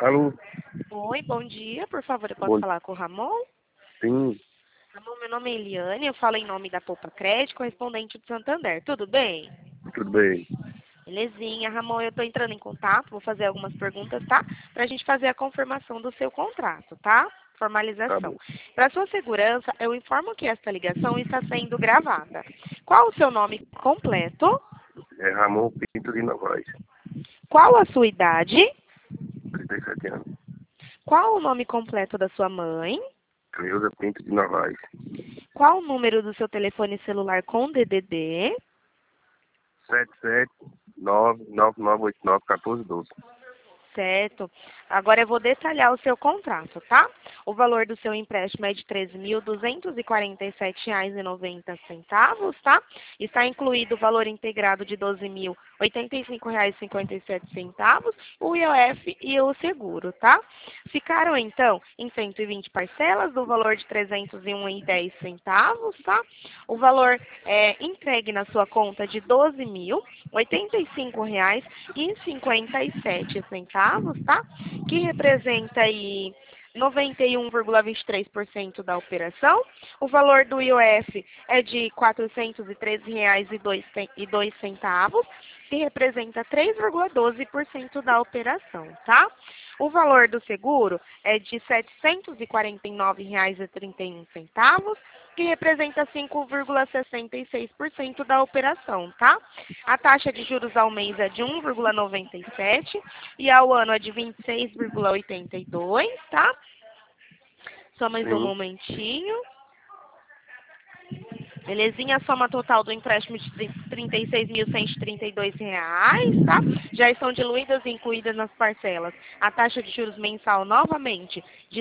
Alô? Oi, bom dia. Por favor, eu posso Bom, falar com o Ramon? sim, Ramon, meu nome é Eliane, eu falo em nome da Poupa Crédito, correspondente do Santander. Tudo bem? tudo bem. Belezinha. Ramon, eu estou entrando em contato, vou fazer algumas perguntas, tá? Para a gente fazer a confirmação do seu contrato, tá? Tá Formalização. bom. Para sua segurança, eu informo que esta ligação está sendo gravada. Qual o seu nome completo? É Ramon Pinto de Novaes, Qual a sua idade? 37 anos. Qual o nome completo da sua mãe? Cleusa Pinto de Novaes, Qual o número do seu telefone celular com DDD? 77999891412. Certo. Agora eu vou detalhar o seu contrato, tá? O valor do seu empréstimo é de R$ 13.247,90, tá? Está incluído o valor integrado de R$ 12.085,57, o IOF e o seguro, tá? Ficaram, então, em 120 parcelas do valor de R$ 301,10, tá? O valor entregue na sua conta de R$ 12.085,57, tá? Que representa aí 91,23% da operação. O valor do IOF é de R$ 413,02, que representa 3,12% da operação, tá? O valor do seguro é de R$ 749,31, que representa 5,66% da operação, tá? A taxa de juros ao mês é de 1,97 e ao ano é de 26,82, tá? Só mais um Sim, momentinho. Belezinha, a soma total do empréstimo de R$ 36.132, tá? Já estão diluídas e incluídas nas parcelas. A taxa de juros mensal, novamente, de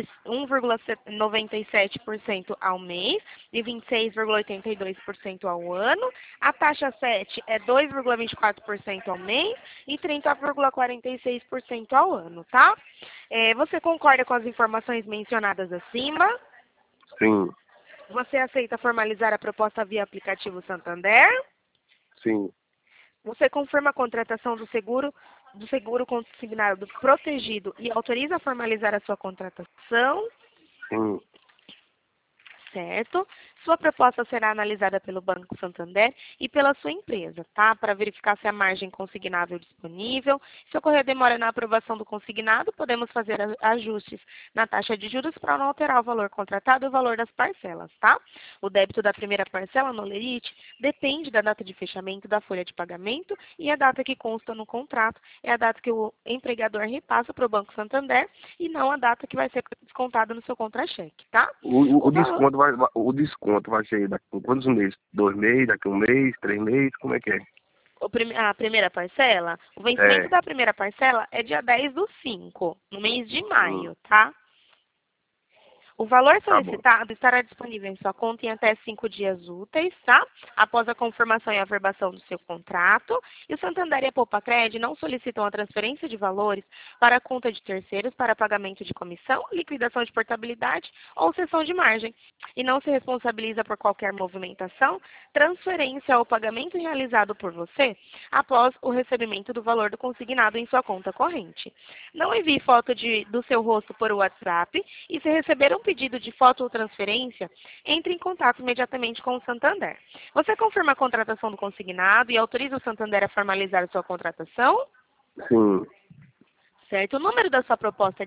1,97% ao mês e 26,82% ao ano. A taxa 7 é 2,24% ao mês e 30,46% ao ano, tá? Você concorda com as informações mencionadas acima? sim, Você aceita formalizar a proposta via aplicativo Santander? sim, Você confirma a contratação do seguro consignado protegido e autoriza a formalizar a sua contratação? sim. Certo. Sua proposta será analisada pelo Banco Santander e pela sua empresa, tá? Para verificar se a margem consignável é disponível. Se ocorrer demora na aprovação do consignado, podemos fazer ajustes na taxa de juros para não alterar o valor contratado e o valor das parcelas, tá? O débito da primeira parcela no lerite depende da data de fechamento da folha de pagamento e a data que consta no contrato é a data que o empregador repassa para o Banco Santander e não a data que vai ser descontada no seu contra-cheque, tá? O O valor desconto vai ser daqui a quantos meses? 2 meses, daqui a 1 mês, 3 meses, como é que é? A primeira parcela, o vencimento É, da primeira parcela é dia 10/5, no mês de sim, maio, tá? O valor tá bom. solicitado estará disponível em sua conta em até 5 dias úteis, tá? Após a confirmação e averbação do seu contrato. E o Santander e a Poupa-Cred não solicitam a transferência de valores para a conta de terceiros para pagamento de comissão, liquidação de portabilidade ou cessão de margem. E não se responsabiliza por qualquer movimentação, transferência ou pagamento realizado por você após o recebimento do valor do consignado em sua conta corrente. Não envie foto do seu rosto por WhatsApp e se receber um pedido de foto ou transferência, entre em contato imediatamente com o Santander. Você confirma a contratação do consignado e autoriza o Santander a formalizar a sua contratação? Sim, Certo. O número da sua proposta é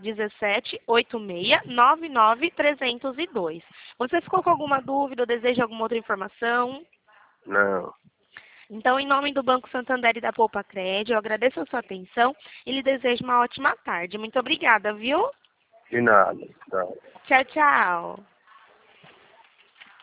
178699-302. Você ficou com alguma dúvida ou deseja alguma outra informação? não, Então, em nome do Banco Santander e da Poupa Cred, eu agradeço a sua atenção e lhe desejo uma ótima tarde. Muito obrigada, viu? de nada, tá. Tchau, tchau.